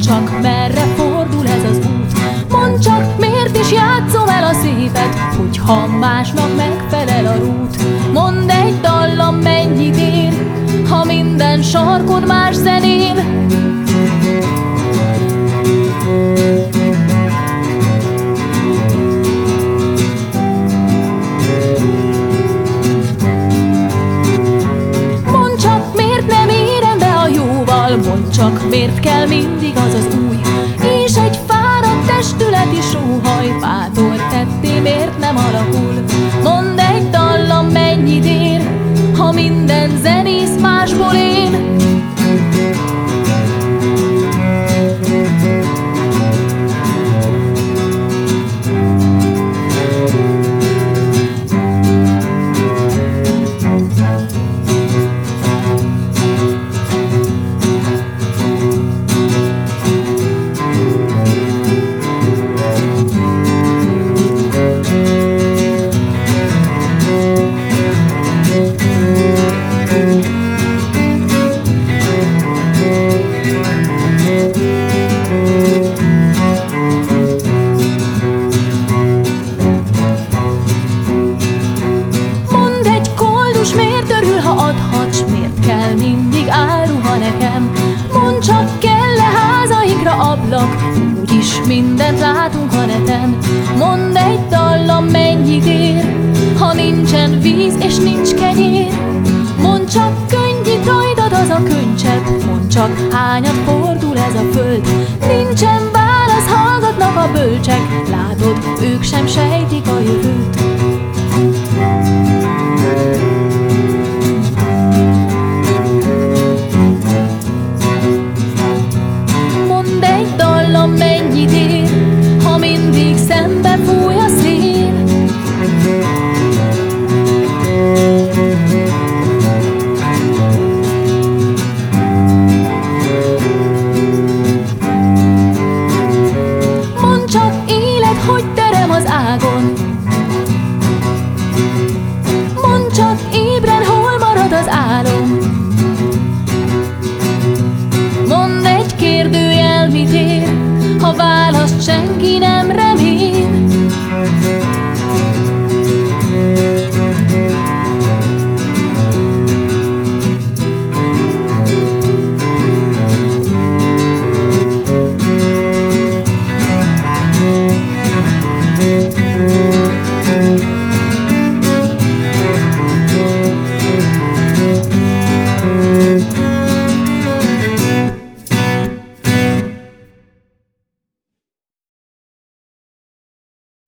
csak, merre fordul ez az út. Mondd csak, miért is játszom el a szépet, hogyha másnak megfelel a rút. Mondd egy dallam mennyit ér, ha minden sarkon más zenél. Mondd csak, miért nem érem be a jóval, mondd csak, miért kell mindig az az új. És egy fáradt testület is sóhaj, bátor tetté, miért nem alakul. Mondd egy dallam mennyit ér, ha minden zenész másból él. Miért örül, ha adhatsz, miért kell mindig áruha nekem? Mondd csak, kell-e házainkra ablak, úgyis mindent látunk a neten. Mondd egy dallam mennyit ér, ha nincsen víz és nincs kenyér. Mondd csak, könnyít rajtad az a könycsepp, mondd csak, hányat fordul ez a föld. Nincsen válasz, hallgatnak a bölcsek, látod, ők sem sejtik a jövőt.